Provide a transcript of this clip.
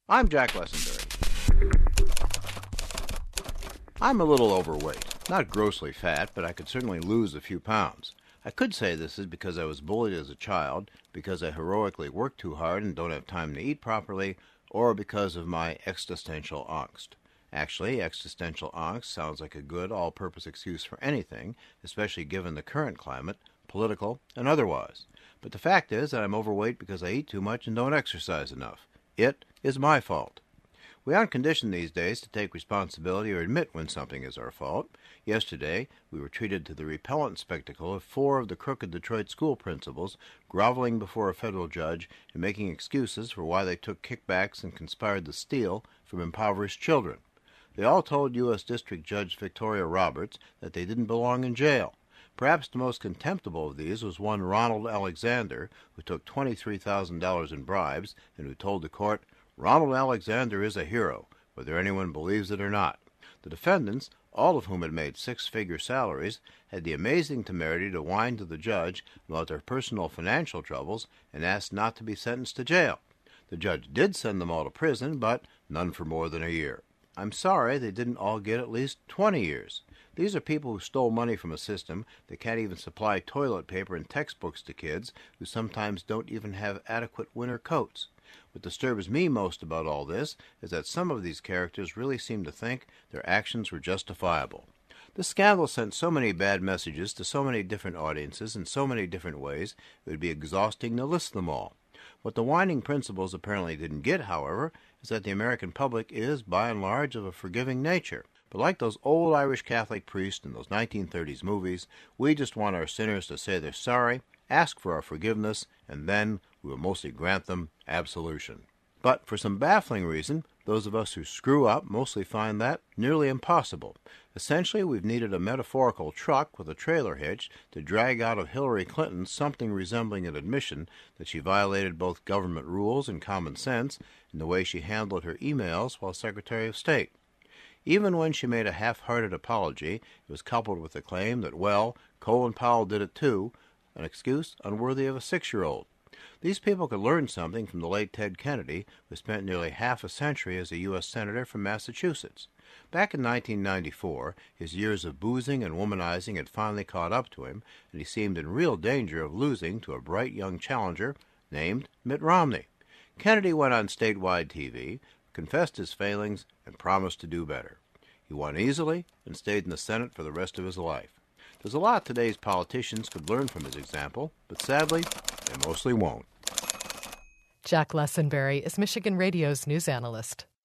I'm Jack Lessenberry. I'm a little overweight. Not grossly fat, but I could certainly lose a few pounds. I could say this is because I was bullied as a child, because I heroically work too hard and don't have time to eat properly, or because of my existential angst. Actually, existential angst sounds like a good all-purpose excuse for anything, especially given the current climate, political and otherwise. But the fact is that I'm overweight because I eat too much and don't exercise enough. It is my fault. We aren't conditioned these days to take responsibility or admit when something is our fault. Yesterday, we were treated to the repellent spectacle of 4 of the crooked Detroit school principals groveling before a federal judge and making excuses for why they took kickbacks and conspired to steal from impoverished children. They all told U.S. District Judge Victoria Roberts that they didn't belong in jail. Perhaps the most contemptible of these was one Ronald Alexander, who took $23,000 in bribes and who told the court, "Ronald Alexander is a hero, whether anyone believes it or not." The defendants, all of whom had made 6-figure salaries, had the amazing temerity to whine to the judge about their personal financial troubles and asked not to be sentenced to jail. The judge did send them all to prison, but none for more than a year. I'm sorry they didn't all get at least 20 years. These are people who stole money from a system that can't even supply toilet paper and textbooks to kids who sometimes don't even have adequate winter coats. What disturbs me most about all this is that some of these characters really seem to think their actions were justifiable. This scandal sent so many bad messages to so many different audiences in so many different ways, it would be exhausting to list them all. What the whining principals apparently didn't get, however, is that the American public is, by and large, of a forgiving nature. But like those old Irish Catholic priests in those 1930s movies, we just want our sinners to say they're sorry, ask for our forgiveness, and then we will mostly grant them absolution. But for some baffling reason, those of us who screw up mostly find that nearly impossible. Essentially, we've needed a metaphorical truck with a trailer hitch to drag out of Hillary Clinton something resembling an admission that she violated both government rules and common sense in the way she handled her emails while Secretary of State. Even when she made a half-hearted apology, it was coupled with the claim that, well, Colin Powell did it too, an excuse unworthy of a 6-year-old. These people could learn something from the late Ted Kennedy, who spent nearly half a century as a U.S. Senator from Massachusetts. Back in 1994, his years of boozing and womanizing had finally caught up to him, and he seemed in real danger of losing to a bright young challenger named Mitt Romney. Kennedy went on statewide TV, confessed his failings, and promised to do better. He won easily and stayed in the Senate for the rest of his life. There's a lot today's politicians could learn from his example, but sadly, they mostly won't. Jack Lessenberry is Michigan Radio's news analyst.